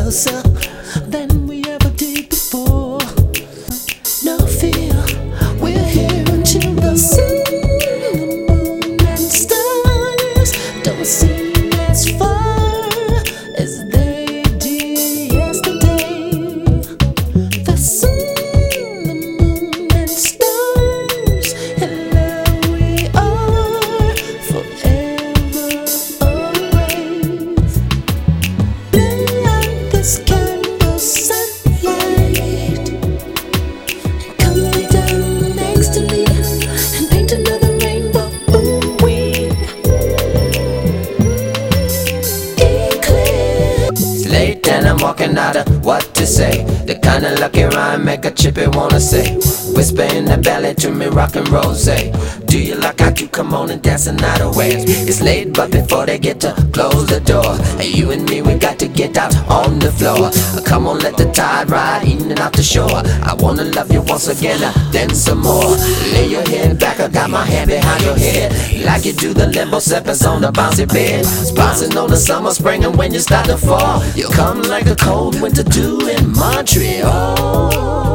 closer than we ever did before. No fear, we're here until the sun, the moon, and stars don't seem as far as they did yesterday. The sun, the moon, and stars, and there we are forever always. Play out this candle sunlight, come lay down next to me and paint another rainbow. It's late and I'm walking out of what to say. The kind of lucky rhyme make a chippy wanna say. Whisper in the ballet to me, rockin' rose. Do you like I do? Come on and dance the night away. It's late, but before they get to close the door, hey, you and me, we got to get out on the floor. Come on, let the tide ride in and out the shore. I wanna love you once again, then some more. Lay your head back, I got my hand behind your head, like you do the limbo steppers on the bouncy bed. Sponsing on the summer, spring, and when you start to fall, you come like a cold winter dew in Montreal.